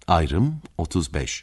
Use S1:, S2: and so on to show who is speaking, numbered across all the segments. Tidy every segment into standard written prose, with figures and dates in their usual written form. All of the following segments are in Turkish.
S1: Ayrım 35.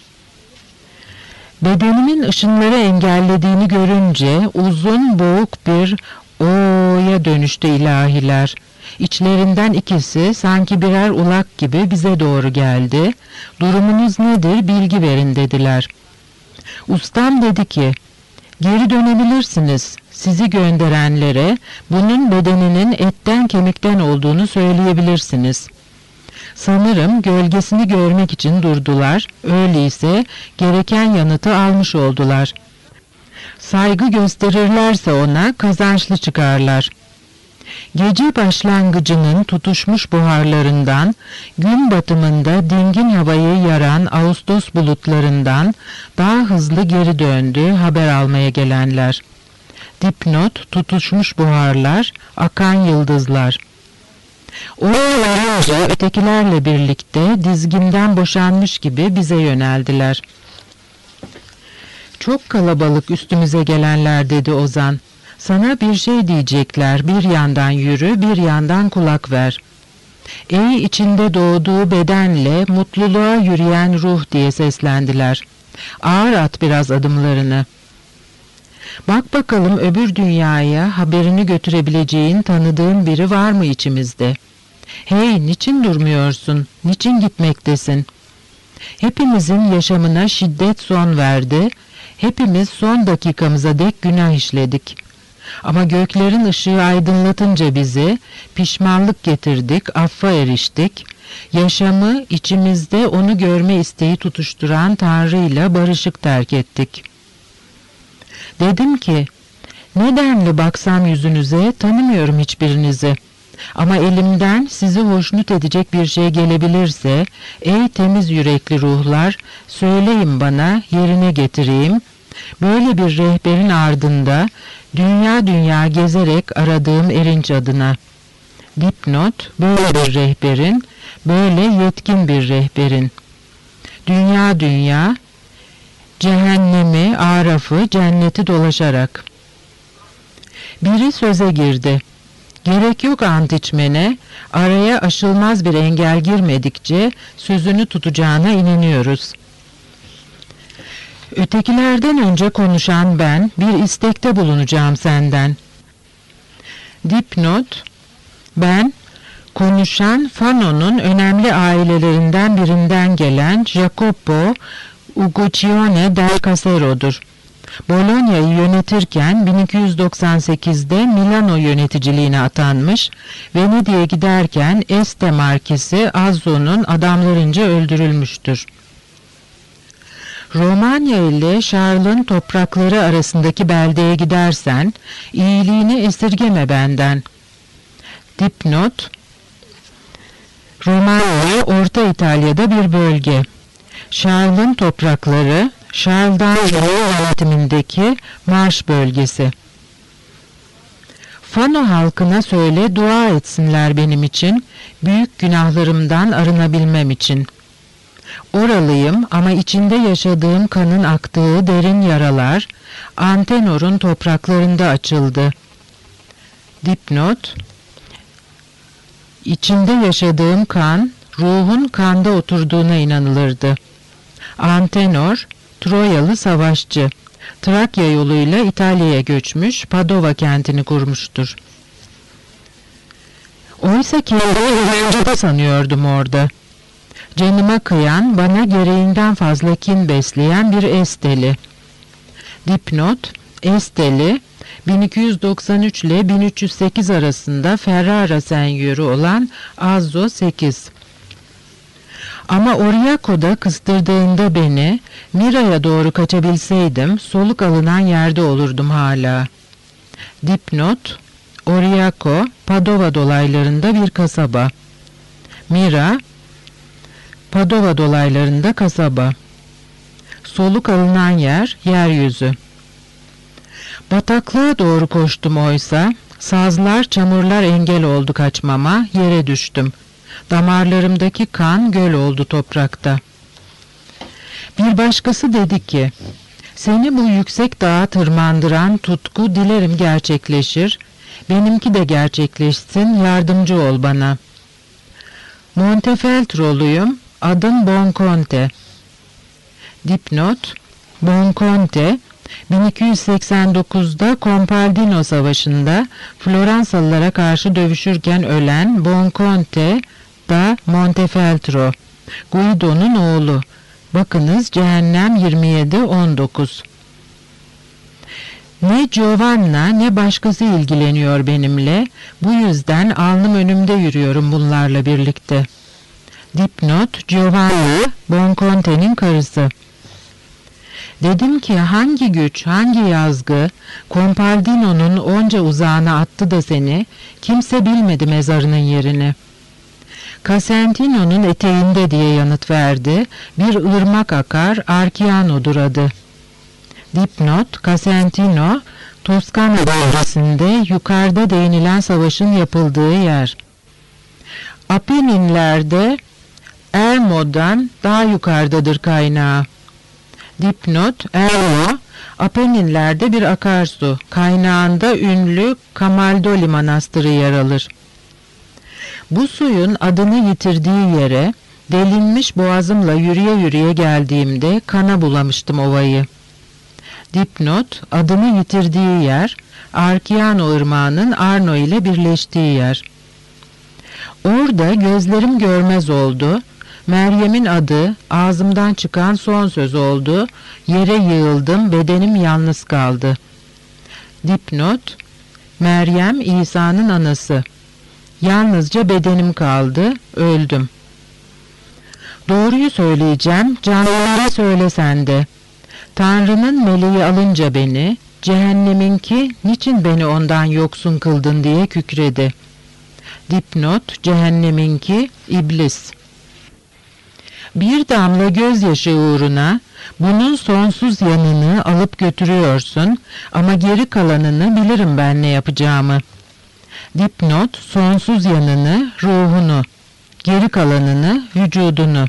S2: Bedenimin ışınları engellediğini görünce uzun boğuk bir "o'ya" dönüştü ilahiler. İçlerinden ikisi sanki birer ulak gibi bize doğru geldi. "Durumunuz nedir, bilgi verin" dediler. Ustam dedi ki, "Geri dönebilirsiniz. Sizi gönderenlere bunun bedeninin etten kemikten olduğunu söyleyebilirsiniz." Sanırım gölgesini görmek için durdular, öyleyse gereken yanıtı almış oldular. Saygı gösterirlerse ona kazançlı çıkarlar. Gece başlangıcının tutuşmuş buharlarından, gün batımında dingin havayı yaran Ağustos bulutlarından daha hızlı geri döndü haber almaya gelenler. Dipnot: tutuşmuş buharlar, akan yıldızlar. Oraya varınca ötekilerle birlikte dizginden boşanmış gibi bize yöneldiler. "Çok kalabalık üstümüze gelenler" dedi Ozan. "Sana bir şey diyecekler, bir yandan yürü, bir yandan kulak ver." "Ey içinde doğduğu bedenle mutluluğa yürüyen ruh" diye seslendiler. "Ağır at biraz adımlarını. Bak bakalım öbür dünyaya haberini götürebileceğin, tanıdığın biri var mı içimizde? Hey, niçin durmuyorsun? Niçin gitmektesin? Hepimizin yaşamına şiddet son verdi. Hepimiz son dakikamıza dek günah işledik. Ama göklerin ışığı aydınlatınca bizi, pişmanlık getirdik, affa eriştik. Yaşamı içimizde onu görme isteği tutuşturan Tanrı'yla barışık terk ettik." Dedim ki, "Nedenli baksam yüzünüze, tanımıyorum hiçbirinizi. Ama elimden sizi hoşnut edecek bir şey gelebilirse, ey temiz yürekli ruhlar, söyleyin bana, yerine getireyim. Böyle bir rehberin ardında dünya dünya gezerek aradığım erinç adına." Dipnot: böyle bir rehberin, böyle yetkin bir rehberin. Dünya dünya, cehennemi, arafı, cenneti dolaşarak. Biri söze girdi. "Gerek yok ant içmene, araya aşılmaz bir engel girmedikçe sözünü tutacağına inanıyoruz." Ötekilerden önce konuşan ben, bir istekte bulunacağım senden. Dipnot: ben, konuşan Fano'nun önemli ailelerinden birinden gelen Jacopo Uguccione del Casero'dur. Bologna'yı yönetirken 1298'de Milano yöneticiliğine atanmış, Venedik'e giderken Este Markisi Azzo'nun adamlarınca öldürülmüştür. Romanya ile Charles'ın toprakları arasındaki beldeye gidersen, iyiliğini esirgeme benden. Dipnot: Romanya, Orta İtalya'da bir bölge. Charles'ın toprakları, Charles'dan yönetimindeki Marş bölgesi. Fano halkına söyle, dua etsinler benim için, büyük günahlarımdan arınabilmem için. Oralıyım ama içinde yaşadığım kanın aktığı derin yaralar, Antenor'un topraklarında açıldı. Dipnot: İçinde yaşadığım kan, ruhun kanda oturduğuna inanılırdı. Antenor, Troyalı savaşçı. Trakya yoluyla İtalya'ya göçmüş, Padova kentini kurmuştur. Oysa kendimi yabancıda sanıyordum orada. Canıma kıyan, bana gereğinden fazla kin besleyen bir Esteli. Dipnot: Esteli, 1293 ile 1308 arasında Ferrara senyörü olan Azzo 8. Ama Oriako'da kıstırdığında beni, Mira'ya doğru kaçabilseydim, soluk alınan yerde olurdum hala. Dipnot: Oriako, Padova dolaylarında bir kasaba. Mira, Padova dolaylarında kasaba. Soluk alınan yer, yeryüzü. Bataklığa doğru koştum oysa, sazlar, çamurlar engel oldu kaçmama, yere düştüm. Damarlarımdaki kan göl oldu toprakta. Bir başkası dedi ki, seni bu yüksek dağa tırmandıran tutku dilerim gerçekleşir, benimki de gerçekleşsin, yardımcı ol bana. Montefeltro'luyum, Adım Bonconte. Dipnot: Bonconte, 1289'da Compaldino Savaşı'nda Floransalılara karşı dövüşürken ölen Bonconte da Montefeltro, Guido'nun oğlu. Bakınız Cehennem 27-19. Ne Giovanna ne başkası ilgileniyor benimle, bu yüzden alnım önümde yürüyorum bunlarla birlikte. Dipnot: Giovanna, Bonconte'nin karısı. Dedim ki hangi güç, hangi yazgı, Compaldino'nun onca uzağına attı da seni, kimse bilmedi mezarının yerini. Casentino'nun eteğinde diye yanıt verdi, bir ırmak akar, Arciano'dur adı. Dipnot: Casentino, Toskana bölgesinde yukarıda değinilen savaşın yapıldığı yer. Apenninler'de Ermo'dan daha yukarıdadır kaynağı. Dipnot: Ermo, Apenninler'de bir akarsu, kaynağında ünlü Camaldoli Manastırı yer alır. Bu suyun adını yitirdiği yere delinmiş boğazımla yürüye yürüye geldiğimde kana bulamıştım ovayı. Dipnot: adını yitirdiği yer, Arciano Irmağı'nın Arno ile birleştiği yer. Orada gözlerim görmez oldu, Meryem'in adı ağzımdan çıkan son söz oldu, yere yığıldım, bedenim yalnız kaldı. Dipnot: Meryem İsa'nın anası. Yalnızca bedenim kaldı, öldüm. Doğruyu söyleyeceğim, canlılara söyle sen de. Tanrı'nın meleği alınca beni, cehenneminki niçin beni ondan yoksun kıldın diye kükredi. Dipnot: Cehenneminki iblis. Bir damla gözyaşı uğruna bunun sonsuz yanını alıp götürüyorsun ama geri kalanını bilirim ben ne yapacağımı. Dipnot: sonsuz yanını, ruhunu, geri kalanını, vücudunu.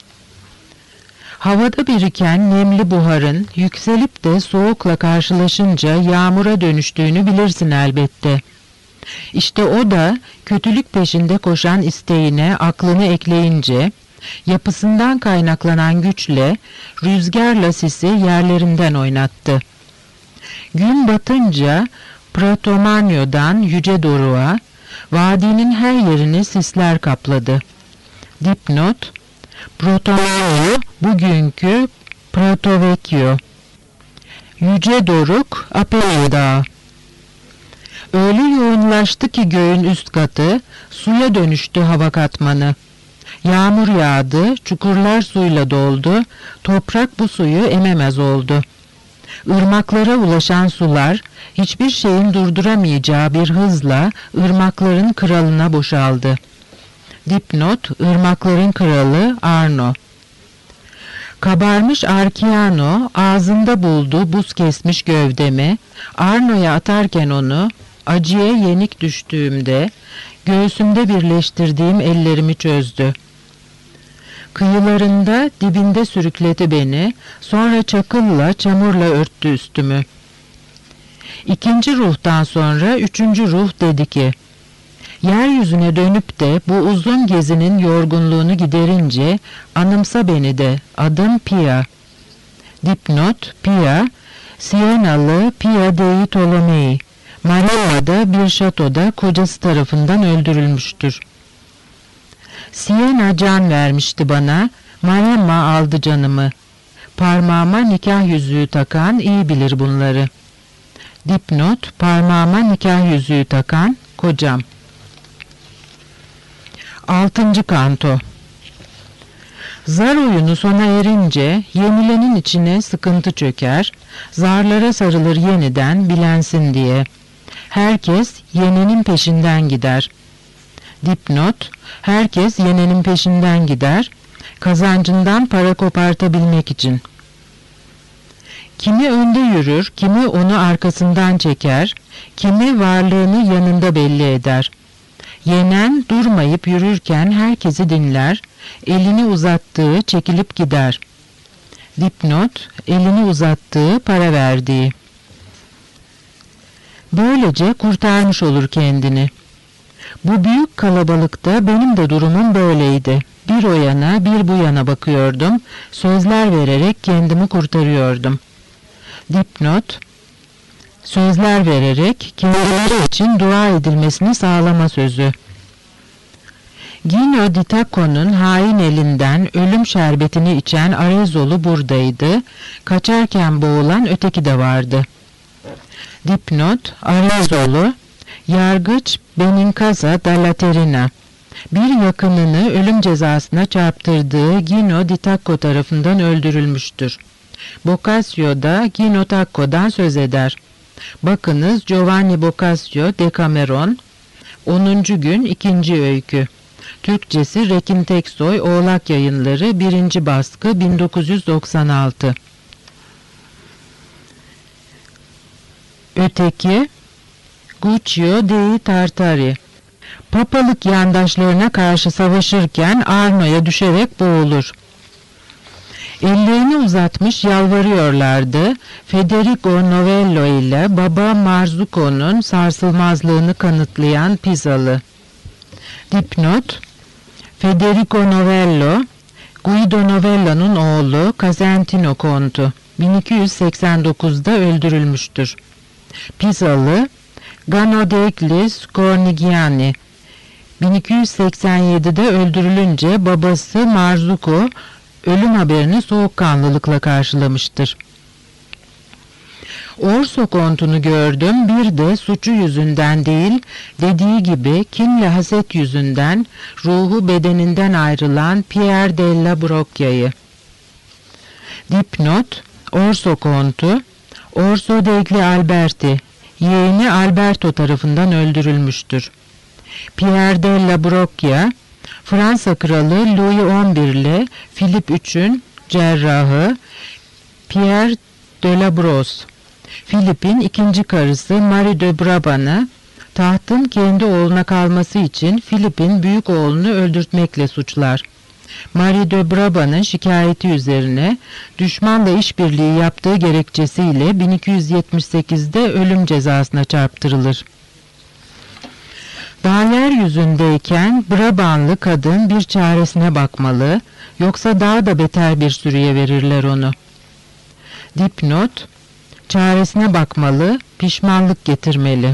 S2: Havada biriken nemli buharın yükselip de soğukla karşılaşınca yağmura dönüştüğünü bilirsin elbette. İşte o da kötülük peşinde koşan isteğine aklını ekleyince, yapısından kaynaklanan güçle, rüzgarla sisi yerlerinden oynattı. Gün batınca Pratomanio'dan Yüce Doruğa, vadinin her yerini sisler kapladı. Dipnot: Pratomanio, bugünkü Pratovecchio. Yüce Doruk, Apennin Dağı. Öyle yoğunlaştı ki göğün üst katı, suya dönüştü hava katmanı. Yağmur yağdı, çukurlar suyla doldu, toprak bu suyu ememez oldu. Irmaklara ulaşan sular, hiçbir şeyin durduramayacağı bir hızla ırmakların kralına boşaldı. Dipnot: ırmakların kralı Arno. Kabarmış Arciano ağzında buldu buz kesmiş gövdemi, Arno'ya atarken onu, acıya yenik düştüğümde, göğsümde birleştirdiğim ellerimi çözdü. Kıyılarında dibinde sürükledi beni, sonra çakılla, çamurla örttü üstümü. İkinci ruhtan sonra üçüncü ruh dedi ki, yeryüzüne dönüp de bu uzun gezinin yorgunluğunu giderince anımsa beni de, adım Pia. Dipnot: Pia, Sienalı Pia dei Tolomei, Maremma'da bir şatoda kocası tarafından öldürülmüştür. Siena can vermişti bana, Maremma aldı canımı. Parmağıma nikah yüzüğü takan iyi bilir bunları. Dipnot: parmağıma nikah yüzüğü takan kocam. 6. Kanto. Zar oyunu sona erince yenilenin içine sıkıntı çöker, zarlara sarılır yeniden bilensin diye. Herkes yenenin peşinden gider. Dipnot: herkes yenenin peşinden gider, kazancından para kopartabilmek için. Kimi önde yürür, kimi onu arkasından çeker, kimi varlığını yanında belli eder. Yenen durmayıp yürürken herkesi dinler, elini uzattığı çekilip gider. Dipnot: elini uzattığı, para verdiği. Böylece kurtarmış olur kendini. Bu büyük kalabalıkta benim de durumum böyleydi. Bir o yana bir bu yana bakıyordum, sözler vererek kendimi kurtarıyordum. Dipnot: sözler vererek kendileri için dua edilmesini sağlama sözü. Gino di Tacco'nun hain elinden ölüm şerbetini içen Arezzo'lu buradaydı, kaçarken boğulan öteki de vardı. Dipnot: Arezzo'lu, yargıç Benincasa da Laterina, bir yakınını ölüm cezasına çarptırdığı Gino di Tacco tarafından öldürülmüştür. Boccaccio da Gino Tacco'dan söz eder. Bakınız Giovanni Boccaccio Decameron, 10. gün 2. öykü. Türkçesi Rekin Teksoy, Oğlak Yayınları, 1. baskı, 1996. Öteki, Guccio dei Tartari, papalık yandaşlarına karşı savaşırken Arno'ya düşerek boğulur. Ellerini uzatmış yalvarıyorlardı. Federico Novello ile Baba Marzuko'nun sarsılmazlığını kanıtlayan Pisalı. Dipnot: Federico Novello, Guido Novello'nun oğlu, Casentino kontu, 1289'da öldürülmüştür. Pisalı, Gano degli Cornigiani, 1287'de öldürülünce babası Marzuko ölüm haberini soğukkanlılıkla karşılamıştır. Orso kontunu gördüm, bir de suçu yüzünden değil, dediği gibi kin ve haset yüzünden ruhu bedeninden ayrılan Pierre della Brocchia'yı. Dipnot: Orso kontu, Orso degli Alberti, yeğeni Alberto tarafından öldürülmüştür. Pierre della Brocchia, Fransa kralı Louis XI ile Philip III'ün cerrahı Pierre de la Brosse, Philip'in ikinci karısı Marie de Brabant'ı tahtın kendi oğluna kalması için Philip'in büyük oğlunu öldürtmekle suçlar. Marie de Brabant'ın şikayeti üzerine düşmanla işbirliği yaptığı gerekçesiyle 1278'de ölüm cezasına çarptırılır. Daha yeryüzündeyken Brabanlı kadın bir çaresine bakmalı, yoksa daha da beter bir sürüye verirler onu. Dipnot: çaresine bakmalı, pişmanlık getirmeli.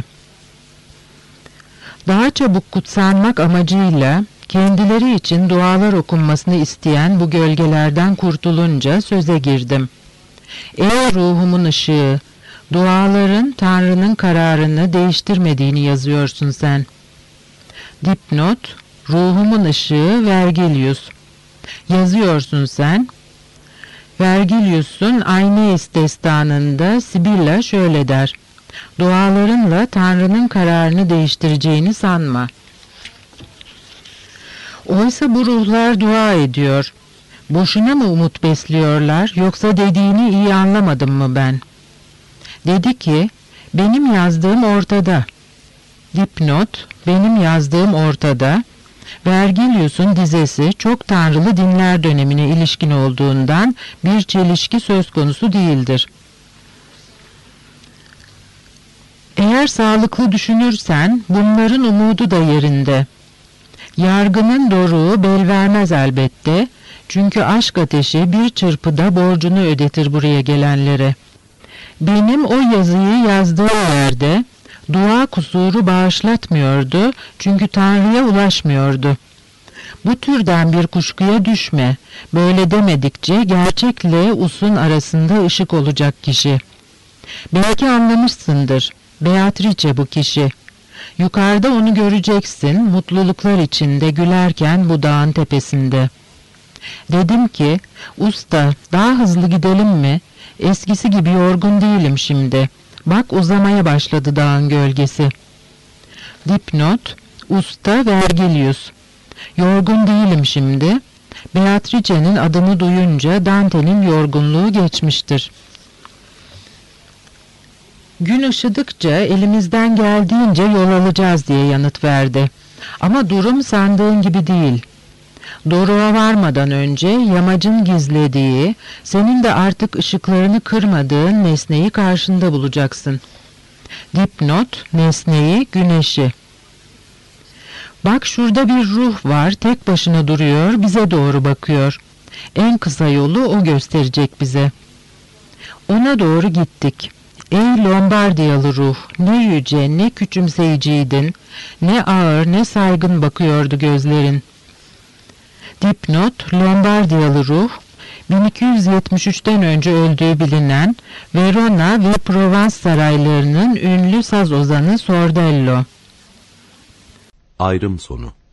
S2: Daha çabuk kutsanmak amacıyla kendileri için dualar okunmasını isteyen bu gölgelerden kurtulunca söze girdim. Ey ruhumun ışığı, duaların Tanrı'nın kararını değiştirmediğini yazıyorsun sen. Dipnot: ruhumun ışığı Vergilius. Yazıyorsun sen. Vergilius'un Aeneis destanında Sibilla şöyle der: dualarınla Tanrı'nın kararını değiştireceğini sanma. Oysa bu ruhlar dua ediyor. Boşuna mı umut besliyorlar, yoksa dediğini iyi anlamadım mı ben? Dedi ki, benim yazdığım ortada. Dipnot: benim yazdığım ortada. Vergilius'un dizesi çok tanrılı dinler dönemine ilişkin olduğundan bir çelişki söz konusu değildir. Eğer sağlıklı düşünürsen bunların umudu da yerinde. Yargının doruğu bel vermez elbette, çünkü aşk ateşi bir çırpıda borcunu ödetir buraya gelenlere. Benim o yazıyı yazdığım yerde dua kusuru bağışlatmıyordu, çünkü Tanrı'ya ulaşmıyordu. Bu türden bir kuşkuya düşme, böyle demedikçe gerçekle usun arasında ışık olacak kişi. Belki anlamışsındır, Beatrice bu kişi. Yukarıda onu göreceksin, mutluluklar içinde gülerken bu dağın tepesinde. Dedim ki, usta daha hızlı gidelim mi? Eskisi gibi yorgun değilim şimdi. Bak uzamaya başladı dağın gölgesi. Dipnot: usta Vergilius. Yorgun değilim şimdi. Beatrice'nin adını duyunca Dante'nin yorgunluğu geçmiştir. Gün ışıdıkça elimizden geldiğince yol alacağız diye yanıt verdi. Ama durum sandığın gibi değil. Doruğa varmadan önce yamacın gizlediği, senin de artık ışıklarını kırmadığın nesneyi karşında bulacaksın. Dipnot: nesneyi, güneşi. Bak şurada bir ruh var, tek başına duruyor, bize doğru bakıyor. En kısa yolu o gösterecek bize. Ona doğru gittik. Ey Lombardiyalı ruh, ne yüce, ne küçümseyiciydin, ne ağır, ne saygın bakıyordu gözlerin. Dipnot, Lombardiyalı ruh, 1273'ten önce öldüğü bilinen Verona ve Provence saraylarının ünlü saz ozanı Sordello.
S1: Ayrım sonu.